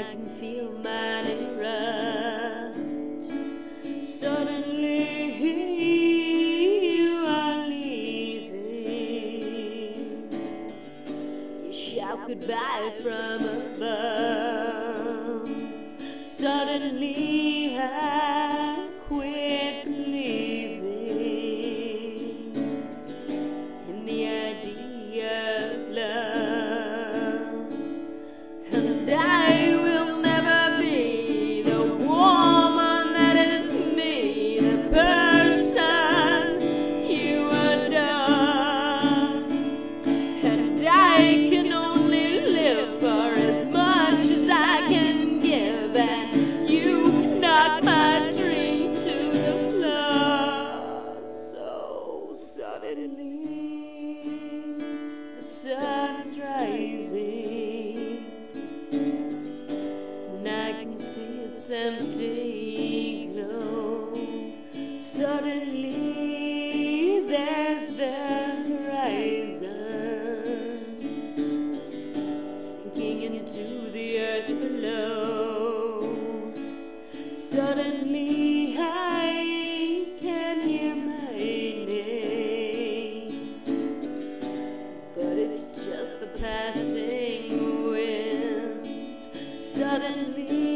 can feel mine erupt. Suddenly you are leaving. You shout goodbye from above. Suddenly I quit believing in the idea of love. And I will never be the woman that is me, the person you adore. And I can only live for as much as I can give, and you knock my dreams to the floor. So suddenly the sun is rising, and I can see its empty glow. Suddenly there's the horizon, sinking into the earth below. Suddenly I can hear my name, but it's just the passing wind. Suddenly